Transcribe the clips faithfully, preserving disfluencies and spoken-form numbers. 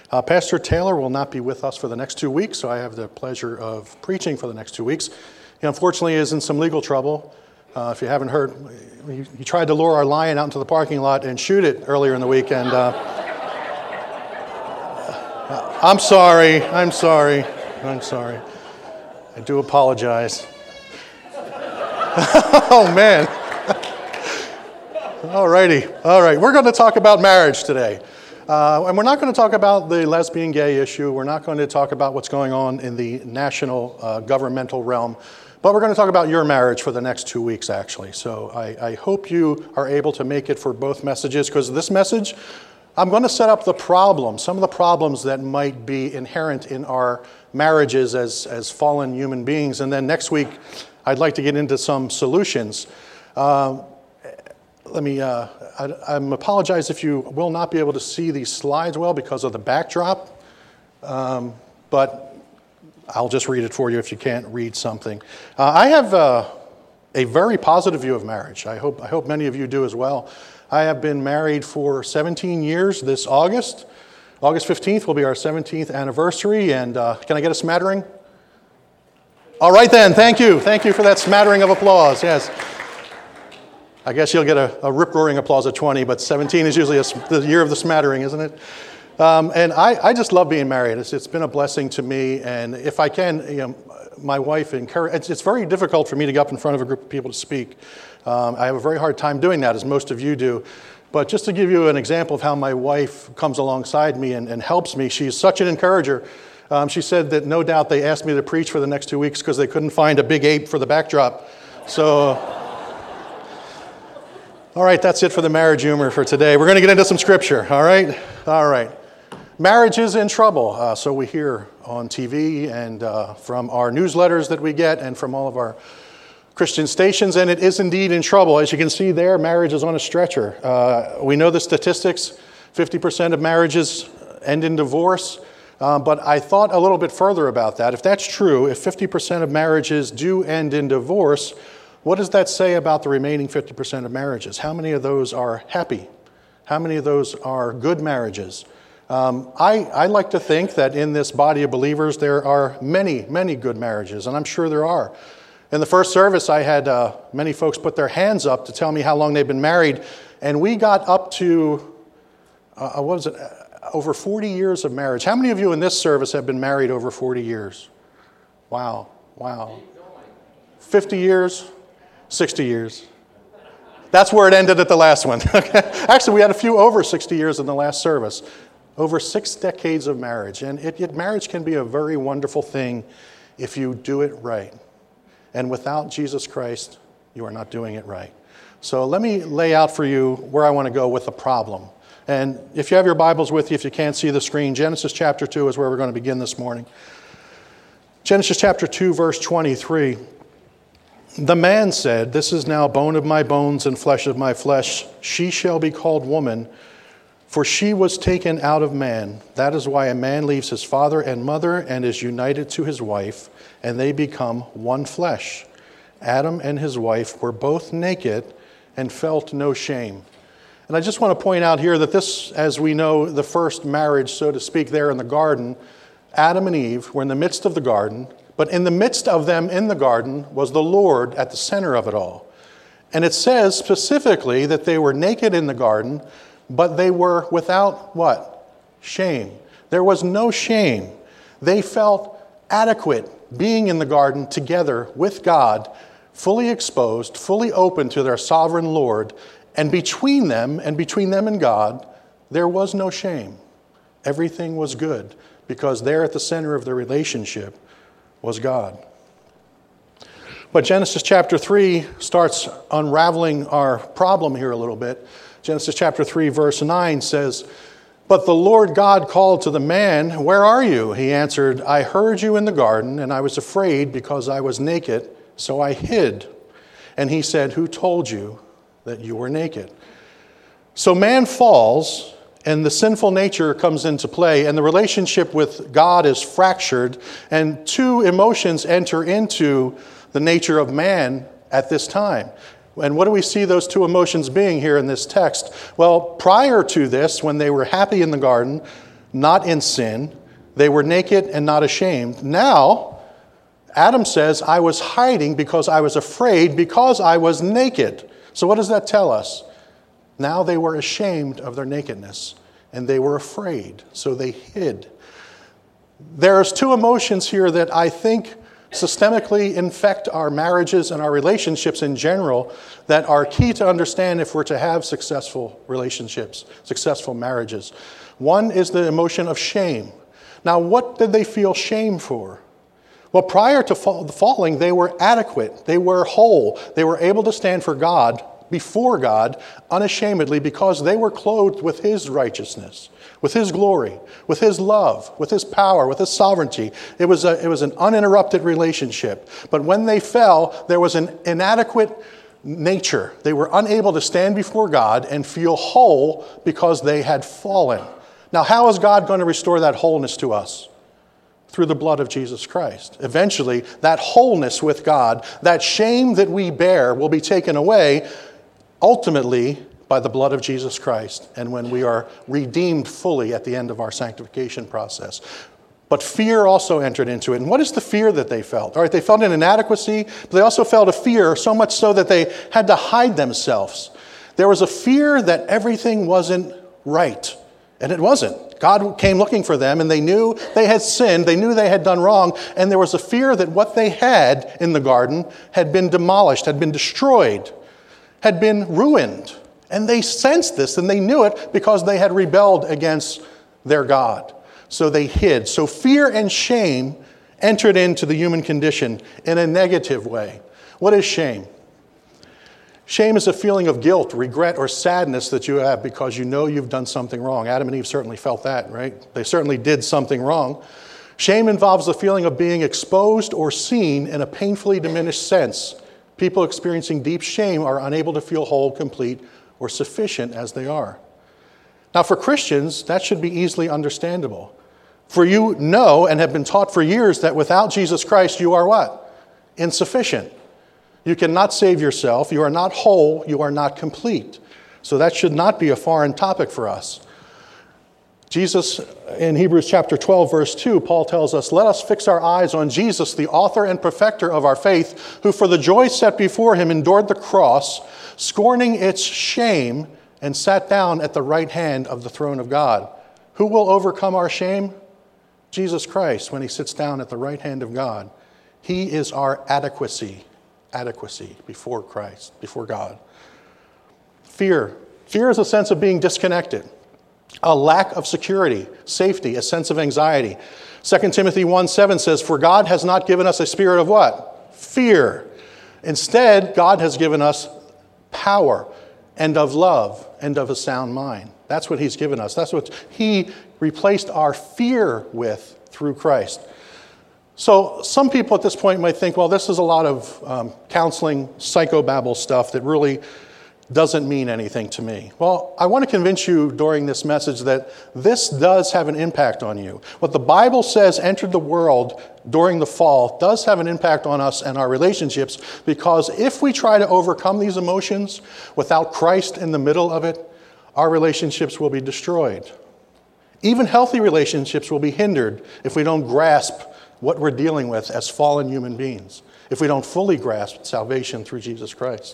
Uh, Pastor Taylor will not be with us for the next two weeks, so I have the pleasure of preaching for the next two weeks. He unfortunately is in some legal trouble. Uh, if you haven't heard, he, he tried to lure our lion out into the parking lot and shoot it earlier in the week, and uh, I'm sorry, I'm sorry, I'm sorry. I do apologize. Oh, man. All righty. All right. We're going to talk about marriage today. Uh, and we're not going to talk about the lesbian gay issue. We're not going to talk about what's going on in the national uh, governmental realm. But we're going to talk about your marriage for the next two weeks, actually. So I, I hope you are able to make it for both messages, because this message, I'm going to set up the problems, some of the problems that might be inherent in our marriages as, as fallen human beings. And then next week, I'd like to get into some solutions. Uh, let me, uh, I, I apologize if you will not be able to see these slides well because of the backdrop, um, but I'll just read it for you if you can't read something. Uh, I have uh, a very positive view of marriage. I hope, I hope many of you do as well. I have been married for seventeen years this August. August fifteenth will be our seventeenth anniversary, and uh, can I get a smattering? All right then, thank you. Thank you for that smattering of applause, yes. I guess you'll get a, a rip-roaring applause at twenty, but seventeen is usually a, the year of the smattering, isn't it? Um, and I, I just love being married. It's, it's been a blessing to me, and if I can, you know, my wife encourage. It's, it's very difficult for me to get up in front of a group of people to speak. Um, I have a very hard time doing that, as most of you do. But just to give you an example of how my wife comes alongside me and, and helps me, she's such an encourager. Um, she said that no doubt they asked me to preach for the next two weeks because they couldn't find a big ape for the backdrop. So. All right, that's it for the marriage humor for today. We're going to get into some scripture, all right? All right. Marriage is in trouble, uh, so we hear on T V and uh, from our newsletters that we get and from all of our Christian stations, and it is indeed in trouble. As you can see there, marriage is on a stretcher. Uh, we know the statistics, fifty percent of marriages end in divorce, uh, but I thought a little bit further about that. If that's true, if fifty percent of marriages do end in divorce, what does that say about the remaining fifty percent of marriages? How many of those are happy? How many of those are good marriages? Um, I, I like to think that in this body of believers there are many, many good marriages, and I'm sure there are. In the first service, I had uh, many folks put their hands up to tell me how long they've been married, and we got up to, uh, what was it, over forty years of marriage. How many of you in this service have been married over forty years? Wow, wow. fifty years? sixty years. That's where it ended at the last one. Actually, we had a few over sixty years in the last service. Over six decades of marriage. And it, it, marriage can be a very wonderful thing if you do it right. And without Jesus Christ, you are not doing it right. So let me lay out for you where I want to go with the problem. And if you have your Bibles with you, if you can't see the screen, Genesis chapter two is where we're going to begin this morning. Genesis chapter two, verse twenty-three. The man said, "This is now bone of my bones and flesh of my flesh. She shall be called woman, for she was taken out of man. That is why a man leaves his father and mother and is united to his wife, and they become one flesh. Adam and his wife were both naked and felt no shame." And I just want to point out here that this, as we know, the first marriage, so to speak, there in the garden, Adam and Eve were in the midst of the garden, but in the midst of them in the garden was the Lord at the center of it all. And it says specifically that they were naked in the garden, but they were without what? Shame. There was no shame. They felt adequate being in the garden together with God, fully exposed, fully open to their sovereign Lord. And between them and between them and God, there was no shame. Everything was good because there at the center of the relationship was God. But Genesis chapter three starts unraveling our problem here a little bit. Genesis chapter three, verse nine says, "But the Lord God called to the man, 'Where are you?' He answered, 'I heard you in the garden, and I was afraid because I was naked, so I hid.' And he said, 'Who told you that you were naked?'" So man falls, and the sinful nature comes into play, and the relationship with God is fractured, and two emotions enter into the nature of man at this time. And what do we see those two emotions being here in this text? Well, prior to this, when they were happy in the garden, not in sin. They were naked and not ashamed. Now, Adam says, I was hiding because I was afraid, because I was naked. So what does that tell us? Now they were ashamed of their nakedness, and they were afraid, so they hid. There's two emotions here that I think systemically infect our marriages and our relationships in general that are key to understand if we're to have successful relationships, successful marriages. One is the emotion of shame. Now, what did they feel shame for? Well, prior to fall, falling, they were adequate. They were whole. They were able to stand for God, before God, unashamedly, because they were clothed with His righteousness, with His glory, with His love, with His power, with His sovereignty. It was a, it was an uninterrupted relationship. But when they fell, there was an inadequate nature. They were unable to stand before God and feel whole because they had fallen. Now, how is God going to restore that wholeness to us? Through the blood of Jesus Christ. Eventually, that wholeness with God, that shame that we bear, will be taken away, ultimately, by the blood of Jesus Christ, and when we are redeemed fully at the end of our sanctification process. But fear also entered into it. And what is the fear that they felt? All right, they felt an inadequacy, but they also felt a fear, so much so that they had to hide themselves. There was a fear that everything wasn't right, and it wasn't. God came looking for them, and they knew they had sinned, they knew they had done wrong, and there was a fear that what they had in the garden had been demolished, had been destroyed, had been ruined. And they sensed this, and they knew it because they had rebelled against their God. So they hid. So fear and shame entered into the human condition in a negative way. What is shame? Shame is a feeling of guilt, regret, or sadness that you have because you know you've done something wrong. Adam and Eve certainly felt that, right? They certainly did something wrong. Shame involves the feeling of being exposed or seen in a painfully diminished sense. People experiencing deep shame are unable to feel whole, complete, or sufficient as they are. Now, for Christians, that should be easily understandable. For you know and have been taught for years that without Jesus Christ, you are what? Insufficient. You cannot save yourself. You are not whole. You are not complete. So that should not be a foreign topic for us. Jesus, in Hebrews chapter twelve, verse two, Paul tells us, let us fix our eyes on Jesus, the author and perfecter of our faith, who for the joy set before him endured the cross, scorning its shame, and sat down at the right hand of the throne of God. Who will overcome our shame? Jesus Christ, when he sits down at the right hand of God. He is our adequacy, adequacy before Christ, before God. Fear. Fear is a sense of being disconnected. A lack of security, safety, a sense of anxiety. Second Timothy one seven says, for God has not given us a spirit of what? Fear. Instead, God has given us power and of love and of a sound mind. That's what he's given us. That's what he replaced our fear with through Christ. So some people at this point might think, well, this is a lot of um, counseling, psychobabble stuff that really doesn't mean anything to me. Well, I want to convince you during this message that this does have an impact on you. What the Bible says entered the world during the fall does have an impact on us and our relationships, because if we try to overcome these emotions without Christ in the middle of it, our relationships will be destroyed. Even healthy relationships will be hindered if we don't grasp what we're dealing with as fallen human beings, if we don't fully grasp salvation through Jesus Christ.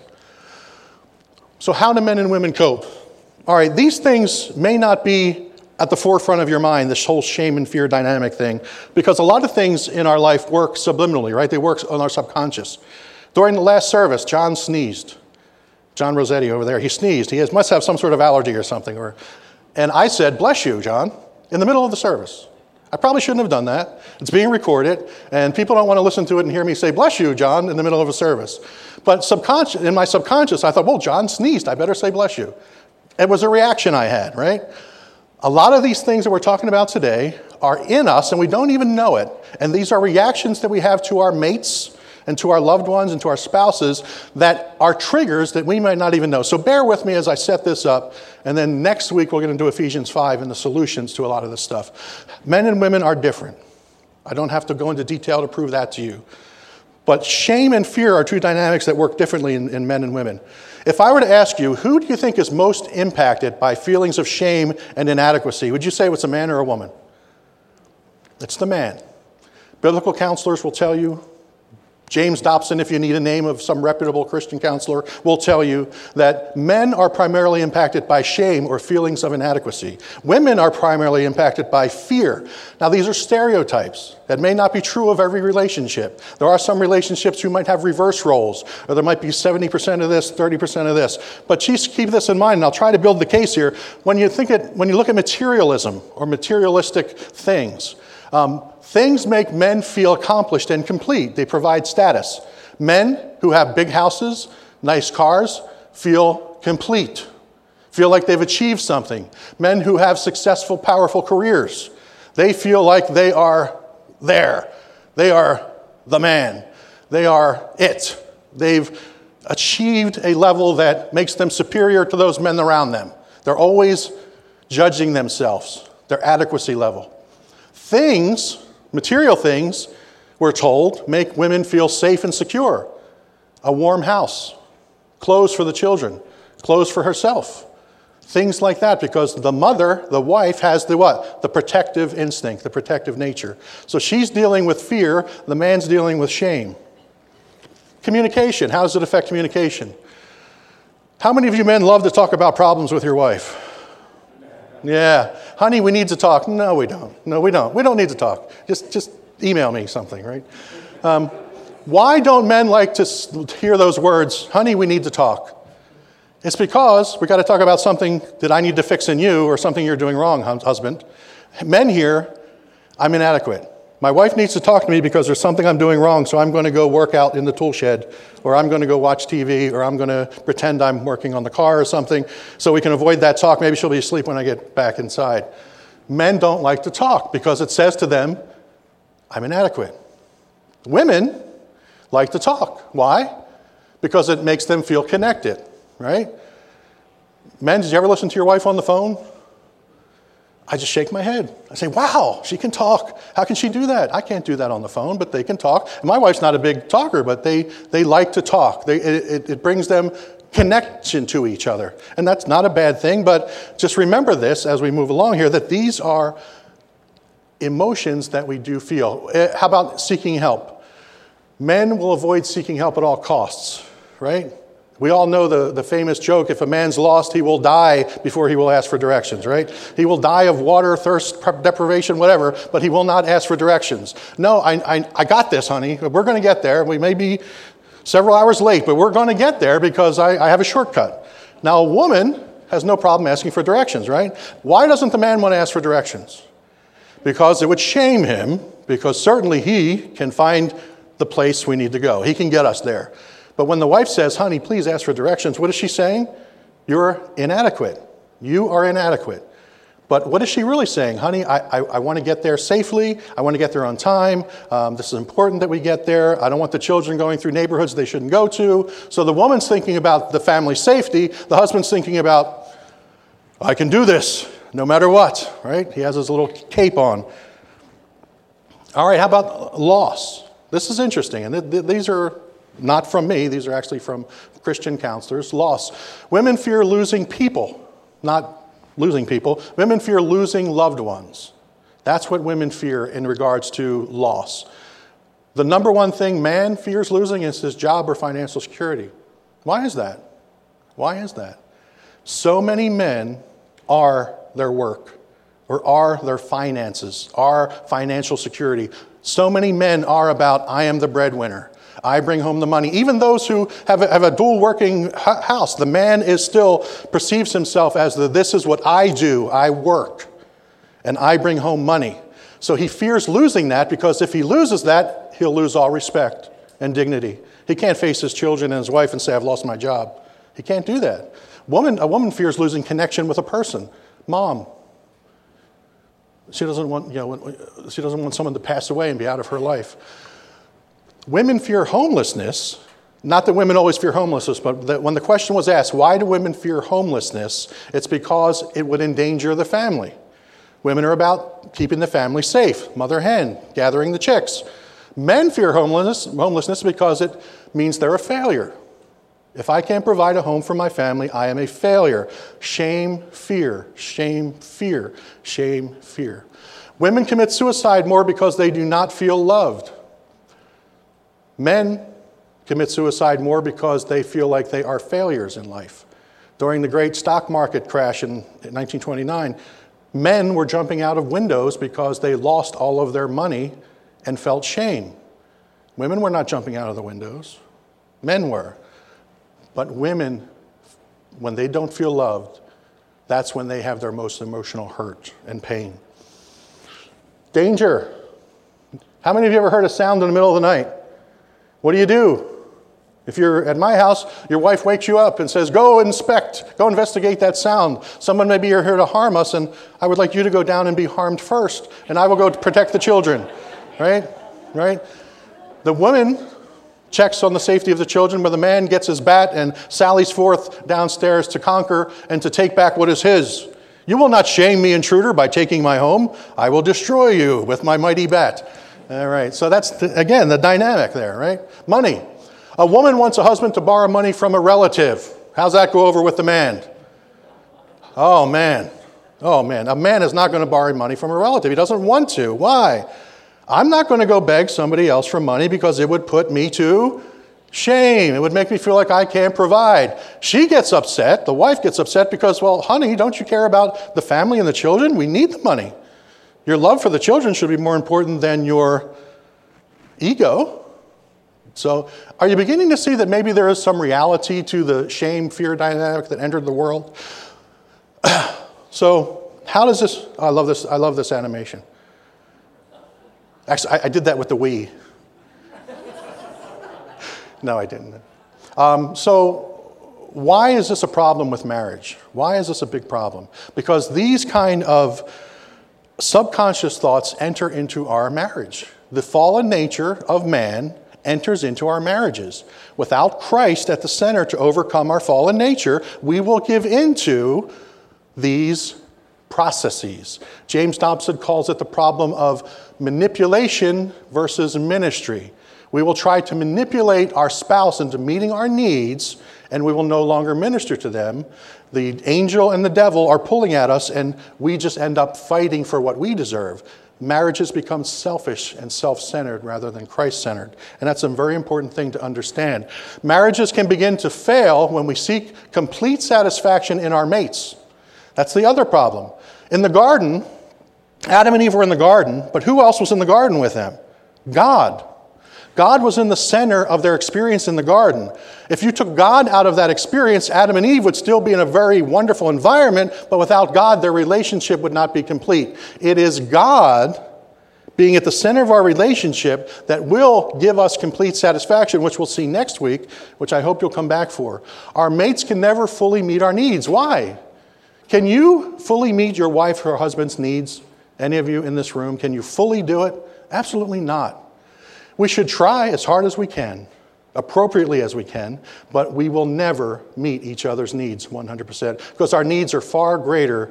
So how do men and women cope? All right, these things may not be at the forefront of your mind, this whole shame and fear dynamic thing, because a lot of things in our life work subliminally, right? They work on our subconscious. During the last service, John sneezed. John Rossetti over there, he sneezed. He has, must have some sort of allergy or something. Or, and I said, bless you, John, in the middle of the service. I probably shouldn't have done that. It's being recorded, and people don't want to listen to it and hear me say, bless you, John, in the middle of a service. But subconscious, in my subconscious, I thought, well, John sneezed. I better say bless you. It was a reaction I had, right? A lot of these things that we're talking about today are in us, and we don't even know it. And these are reactions that we have to our mates and to our loved ones and to our spouses that are triggers that we might not even know. So bear with me as I set this up. And then next week, we're going to do Ephesians five and the solutions to a lot of this stuff. Men and women are different. I don't have to go into detail to prove that to you. But shame and fear are two dynamics that work differently in, in men and women. If I were to ask you, who do you think is most impacted by feelings of shame and inadequacy, would you say it's a man or a woman? It's the man. Biblical counselors will tell you, James Dobson, if you need a name of some reputable Christian counselor, will tell you that men are primarily impacted by shame or feelings of inadequacy. Women are primarily impacted by fear. Now, these are stereotypes that may not be true of every relationship. There are some relationships who might have reverse roles, or there might be seventy percent of this, thirty percent of this. But just keep this in mind, and I'll try to build the case here. When you think it, when you look at materialism or materialistic things, um, things make men feel accomplished and complete. They provide status. Men who have big houses, nice cars, feel complete, feel like they've achieved something. Men who have successful, powerful careers, they feel like they are there. They are the man. They are it. They've achieved a level that makes them superior to those men around them. They're always judging themselves, their adequacy level. Things, material things, we're told, make women feel safe and secure. A warm house, clothes for the children, clothes for herself. Things like that, because the mother, the wife, has the what? The protective instinct, the protective nature. So she's dealing with fear, the man's dealing with shame. Communication, how does it affect communication? How many of you men love to talk about problems with your wife? Yeah. Honey, we need to talk. No, we don't. No, we don't. We don't need to talk. Just just email me something, right? Um, why don't men like to hear those words, honey, we need to talk? It's because we got to talk about something that I need to fix in you or something you're doing wrong, husband. Men here, I'm inadequate. My wife needs to talk to me because there's something I'm doing wrong, so I'm going to go work out in the tool shed, or I'm going to go watch T V, or I'm going to pretend I'm working on the car or something, so we can avoid that talk. Maybe she'll be asleep when I get back inside. Men don't like to talk because it says to them, I'm inadequate. Women like to talk. Why? Because it makes them feel connected, right? Men, did you ever listen to your wife on the phone? I just shake my head. I say, wow, she can talk. How can she do that? I can't do that on the phone, but they can talk. And my wife's not a big talker, but they, they like to talk. They, it, it brings them connection to each other. And that's not a bad thing, but just remember this as we move along here, that these are emotions that we do feel. How about seeking help? Men will avoid seeking help at all costs, right? We all know the, the famous joke, if a man's lost, he will die before he will ask for directions, right? He will die of water, thirst, deprivation, whatever, but he will not ask for directions. No, I, I, I got this, honey. We're going to get there. We may be several hours late, but we're going to get there because I, I have a shortcut. Now, a woman has no problem asking for directions, right? Why doesn't the man want to ask for directions? Because it would shame him, because certainly he can find the place we need to go. He can get us there. But when the wife says, honey, please ask for directions, what is she saying? You're inadequate. You are inadequate. But what is she really saying? Honey, I, I, I want to get there safely. I want to get there on time. Um, this is important that we get there. I don't want the children going through neighborhoods they shouldn't go to. So the woman's thinking about the family's safety. The husband's thinking about, I can do this no matter what, right? He has his little cape on. All right, how about loss? This is interesting. And th- th- these are not from me. These are actually from Christian counselors. Loss. Women fear losing people, not losing people. Women fear losing loved ones. That's what women fear in regards to loss. The number one thing man fears losing is his job or financial security. Why is that? Why is that? So many men are their work, or are their finances, are financial security. So many men are about, I am the breadwinner. I bring home the money. Even those who have a, have a dual working house, the man is still perceives himself as the, this is what I do. I work and I bring home money. So he fears losing that, because if he loses that, he'll lose all respect and dignity. He can't face his children and his wife and say, I've lost my job. He can't do that. Woman, a woman fears losing connection with a person. Mom. She doesn't want, you know, she doesn't want someone to pass away and be out of her life. Women fear homelessness. Not that women always fear homelessness, but that when the question was asked, why do women fear homelessness? It's because it would endanger the family. Women are about keeping the family safe, mother hen, gathering the chicks. Men fear homelessness, homelessness because it means they're a failure. If I can't provide a home for my family, I am a failure. Shame, fear, shame, fear, shame, fear. Women commit suicide more because they do not feel loved. Men commit suicide more because they feel like they are failures in life. During the great stock market crash in nineteen twenty-nine, men were jumping out of windows because they lost all of their money and felt shame. Women were not jumping out of the windows. Men were. But women, when they don't feel loved, that's when they have their most emotional hurt and pain. Danger. How many of you ever heard a sound in the middle of the night? What do you do? If you're at my house, your wife wakes you up and says, go inspect, go investigate that sound. Someone may be here to harm us, and I would like you to go down and be harmed first, and I will go to protect the children. Right? Right? The woman checks on the safety of the children, but the man gets his bat and sallies forth downstairs to conquer and to take back what is his. You will not shame me, intruder, by taking my home. I will destroy you with my mighty bat. All right, so that's, the, again, the dynamic there, right? Money. A woman wants a husband to borrow money from a relative. How's that go over with the man? Oh, man. Oh, man. A man is not going to borrow money from a relative. He doesn't want to. Why? I'm not going to go beg somebody else for money because it would put me to shame. It would make me feel like I can't provide. She gets upset. The wife gets upset because, well, honey, don't you care about the family and the children? We need the money. Your love for the children should be more important than your ego. So are you beginning to see that maybe there is some reality to the shame-fear dynamic that entered the world? So how does this, I love this, I love this animation. Actually, I, I did that with the Wii. No, I didn't. Um, so why is this a problem with marriage? Why is this a big problem? Because these kind of subconscious thoughts enter into our marriage. The fallen nature of man enters into our marriages. Without Christ at the center to overcome our fallen nature, we will give into these processes. James Dobson calls it the problem of manipulation versus ministry. We will try to manipulate our spouse into meeting our needs, and we will no longer minister to them. The angel and the devil are pulling at us, and we just end up fighting for what we deserve. Marriages become selfish and self-centered rather than Christ-centered. And that's a very important thing to understand. Marriages can begin to fail when we seek complete satisfaction in our mates. That's the other problem. In the garden, Adam and Eve were in the garden, but who else was in the garden with them? God. God was in the center of their experience in the garden. If you took God out of that experience, Adam and Eve would still be in a very wonderful environment, but without God, their relationship would not be complete. It is God being at the center of our relationship that will give us complete satisfaction, which we'll see next week, which I hope you'll come back for. Our mates can never fully meet our needs. Why? Can you fully meet your wife or husband's needs? Any of you in this room, can you fully do it? Absolutely not. We should try as hard as we can, appropriately as we can, but we will never meet each other's needs one hundred percent because our needs are far greater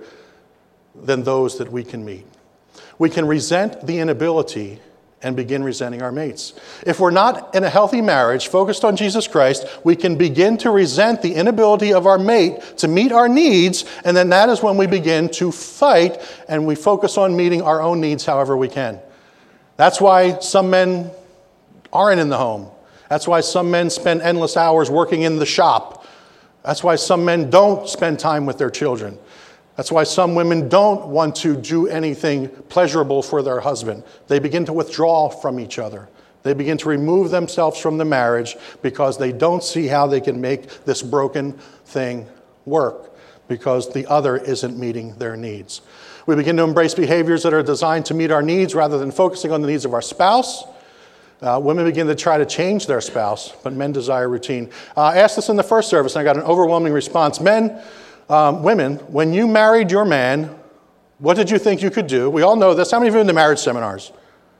than those that we can meet. We can resent the inability and begin resenting our mates. If we're not in a healthy marriage focused on Jesus Christ, we can begin to resent the inability of our mate to meet our needs, and then that is when we begin to fight and we focus on meeting our own needs however we can. That's why some men aren't in the home. That's why some men spend endless hours working in the shop. That's why some men don't spend time with their children. That's why some women don't want to do anything pleasurable for their husband. They begin to withdraw from each other. They begin to remove themselves from the marriage because they don't see how they can make this broken thing work because the other isn't meeting their needs. We begin to embrace behaviors that are designed to meet our needs rather than focusing on the needs of our spouse. Uh, women begin to try to change their spouse, but men desire routine. Uh, I asked this in the first service, and I got an overwhelming response. Men, um, women, when you married your man, what did you think you could do? We all know this. How many of you are in the marriage seminars?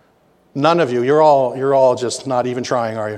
None of you. You're all, you're all just not even trying, are you?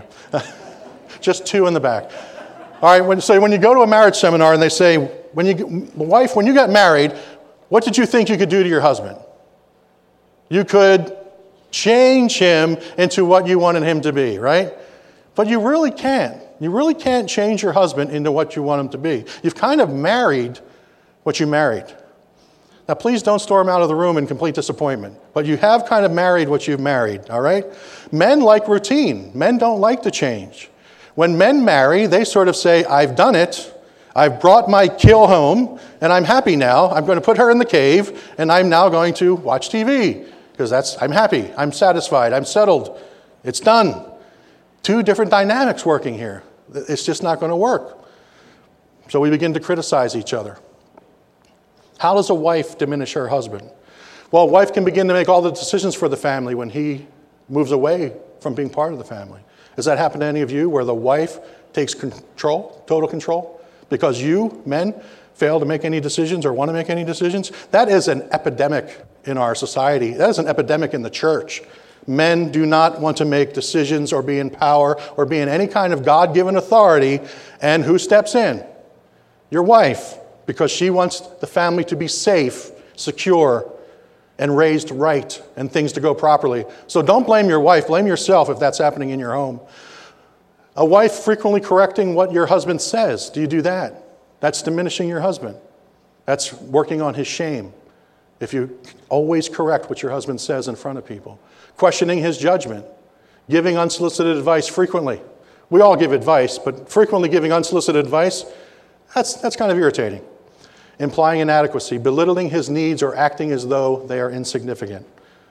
Just two in the back. All right, when, so when you go to a marriage seminar and they say, when you, wife, when you got married, what did you think you could do to your husband? You could change him into what you wanted him to be, right? But you really can't. You really can't change your husband into what you want him to be. You've kind of married what you married. Now, please don't storm out of the room in complete disappointment, but you have kind of married what you've married, all right? Men like routine. Men don't like to change. When men marry, they sort of say, I've done it. I've brought my kill home, and I'm happy now. I'm going to put her in the cave, and I'm now going to watch T V, because that's I'm happy. I'm satisfied. I'm settled. It's done. Two different dynamics working here. It's just not going to work. So we begin to criticize each other. How does a wife diminish her husband? Well, a wife can begin to make all the decisions for the family when he moves away from being part of the family. Does that happen to any of you, where the wife takes control, total control? Because you, men, fail to make any decisions or want to make any decisions? That is an epidemic in our society. That is an epidemic in the church. Men do not want to make decisions or be in power or be in any kind of God-given authority. And who steps in? Your wife, because she wants the family to be safe, secure, and raised right, and things to go properly. So don't blame your wife. Blame yourself if that's happening in your home. A wife frequently correcting what your husband says. Do you do that? That's diminishing your husband. That's working on his shame. If you always correct what your husband says in front of people. Questioning his judgment. Giving unsolicited advice frequently. We all give advice, but frequently giving unsolicited advice, that's, that's kind of irritating. Implying inadequacy, belittling his needs, or acting as though they are insignificant.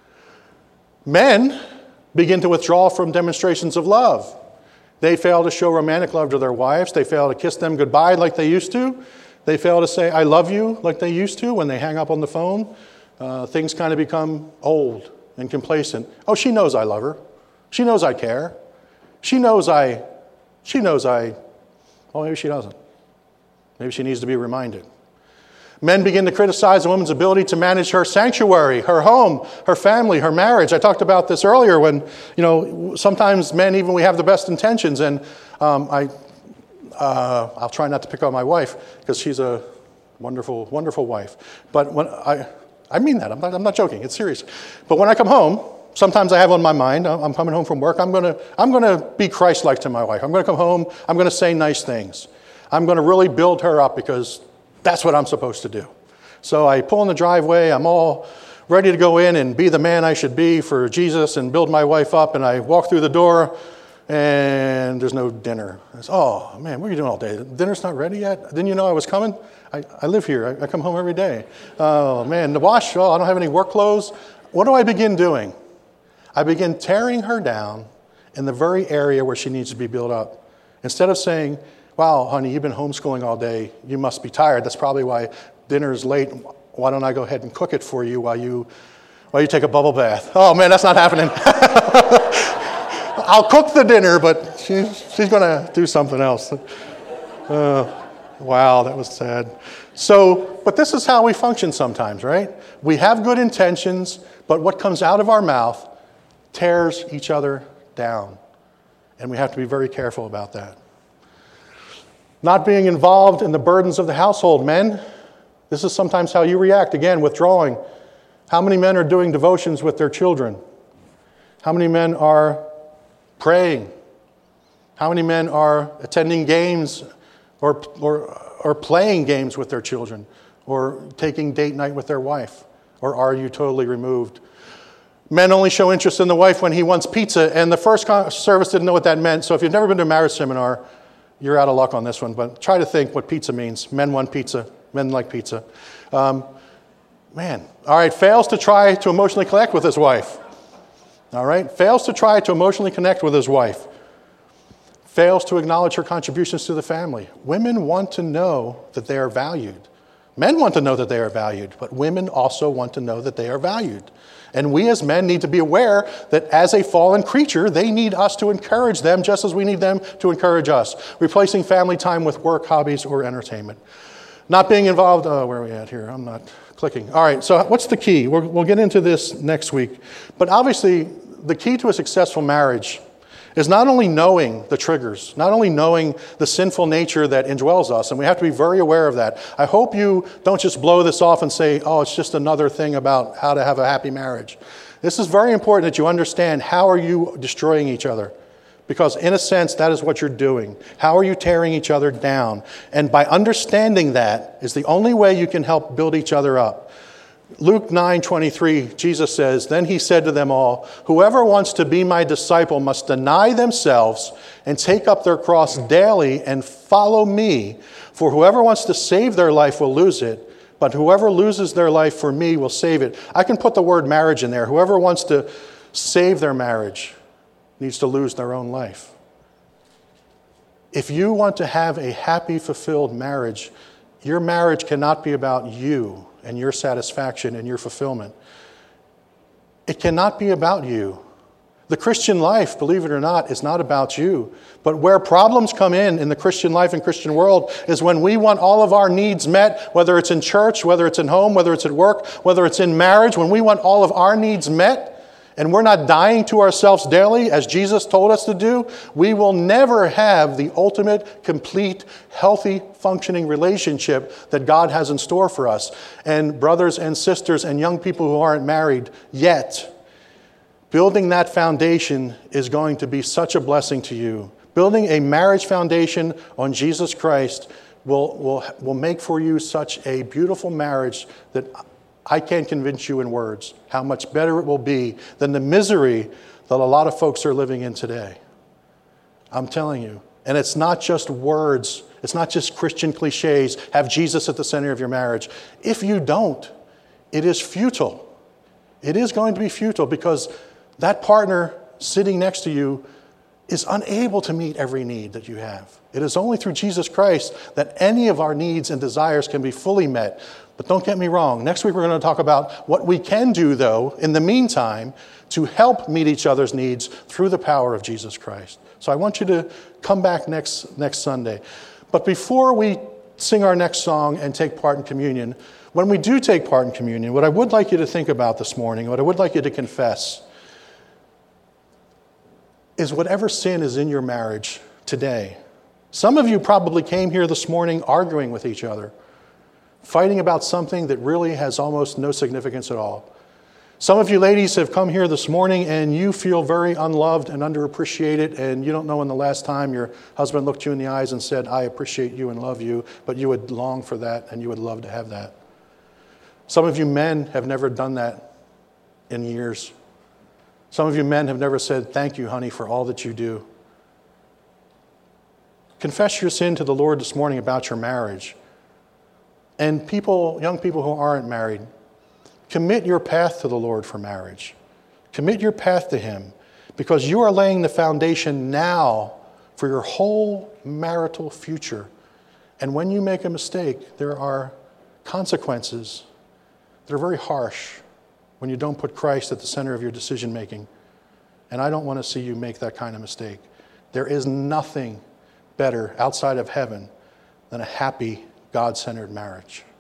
Men begin to withdraw from demonstrations of love. They fail to show romantic love to their wives. They fail to kiss them goodbye like they used to. They fail to say, I love you, like they used to when they hang up on the phone. Uh, things kind of become old and complacent. Oh, she knows I love her. She knows I care. She knows I, she knows I, well, maybe she doesn't. Maybe she needs to be reminded. Men begin to criticize a woman's ability to manage her sanctuary, her home, her family, her marriage. I talked about this earlier when, you know, sometimes men, even we have the best intentions, and um, I, uh, I'll try not to pick on my wife because she's a wonderful, wonderful wife. But when I, I mean that. I'm not, I'm not joking. It's serious. But when I come home, sometimes I have on my mind, I'm coming home from work, I'm going to, I'm going to be Christ-like to my wife. I'm going to come home, I'm going to say nice things. I'm going to really build her up because that's what I'm supposed to do. So I pull in the driveway, I'm all ready to go in and be the man I should be for Jesus and build my wife up, and I walk through the door and there's no dinner. I say, oh man, what are you doing all day? Dinner's not ready yet? Didn't you know I was coming? I, I live here, I, I come home every day. Oh man, the wash, oh, I don't have any work clothes. What do I begin doing? I begin tearing her down in the very area where she needs to be built up. Instead of saying, wow, honey, you've been homeschooling all day. You must be tired. That's probably why dinner is late. Why don't I go ahead and cook it for you while you while you take a bubble bath? Oh, man, that's not happening. I'll cook the dinner, but she, she's going to do something else. Uh, wow, that was sad. So, but this is how we function sometimes, right? We have good intentions, but what comes out of our mouth tears each other down. And we have to be very careful about that. Not being involved in the burdens of the household. Men, this is sometimes how you react. Again, withdrawing. How many men are doing devotions with their children? How many men are praying? How many men are attending games or, or, or playing games with their children? Or taking date night with their wife? Or are you totally removed? Men only show interest in the wife when he wants pizza. And the first service didn't know what that meant. So if you've never been to a marriage seminar, you're out of luck on this one, but try to think what pizza means. Men want pizza. Men like pizza. Um, man. All right. Fails to try to emotionally connect with his wife. All right. Fails to try to emotionally connect with his wife. Fails to acknowledge her contributions to the family. Women want to know that they are valued. Men want to know that they are valued, but women also want to know that they are valued. And we as men need to be aware that as a fallen creature, they need us to encourage them just as we need them to encourage us. Replacing family time with work, hobbies, or entertainment. Not being involved, oh, where are we at here? I'm not clicking. All right, so what's the key? We'll, we'll get into this next week. But obviously, the key to a successful marriage is not only knowing the triggers, not only knowing the sinful nature that indwells us, and we have to be very aware of that. I hope you don't just blow this off and say, oh, it's just another thing about how to have a happy marriage. This is very important that you understand how are you destroying each other. Because in a sense, that is what you're doing. How are you tearing each other down? And by understanding that is the only way you can help build each other up. Luke nine twenty-three, Jesus says, "Then he said to them all, whoever wants to be my disciple must deny themselves and take up their cross daily and follow me. For whoever wants to save their life will lose it, but whoever loses their life for me will save it." I can put the word marriage in there. Whoever wants to save their marriage needs to lose their own life. If you want to have a happy, fulfilled marriage, your marriage cannot be about you and your satisfaction and your fulfillment. It cannot be about you. The Christian life, believe it or not, is not about you. But where problems come in in the Christian life and Christian world is when we want all of our needs met, whether it's in church, whether it's in home, whether it's at work, whether it's in marriage, when we want all of our needs met, and we're not dying to ourselves daily, as Jesus told us to do, we will never have the ultimate, complete, healthy, functioning relationship that God has in store for us. And brothers and sisters and young people who aren't married yet, building that foundation is going to be such a blessing to you. Building a marriage foundation on Jesus Christ will, will, will make for you such a beautiful marriage that I can't convince you in words how much better it will be than the misery that a lot of folks are living in today. I'm telling you. And it's not just words. It's not just Christian cliches. Have Jesus at the center of your marriage. If you don't, it is futile. It is going to be futile because that partner sitting next to you is unable to meet every need that you have. It is only through Jesus Christ that any of our needs and desires can be fully met. But don't get me wrong. Next week we're going to talk about what we can do, though, in the meantime, to help meet each other's needs through the power of Jesus Christ. So I want you to come back next, next Sunday. But before we sing our next song and take part in communion, when we do take part in communion, what I would like you to think about this morning, what I would like you to confess, is whatever sin is in your marriage today. Some of you probably came here this morning arguing with each other, fighting about something that really has almost no significance at all. Some of you ladies have come here this morning and you feel very unloved and underappreciated, and you don't know when the last time your husband looked you in the eyes and said, "I appreciate you and love you," but you would long for that and you would love to have that. Some of you men have never done that in years. Some of you men have never said, "Thank you, honey, for all that you do." Confess your sin to the Lord this morning about your marriage. And people, young people who aren't married, commit your path to the Lord for marriage. Commit your path to Him, because you are laying the foundation now for your whole marital future. And when you make a mistake, there are consequences that are very harsh when you don't put Christ at the center of your decision making. And I don't want to see you make that kind of mistake. There is nothing better outside of heaven than a happy, God-centered marriage.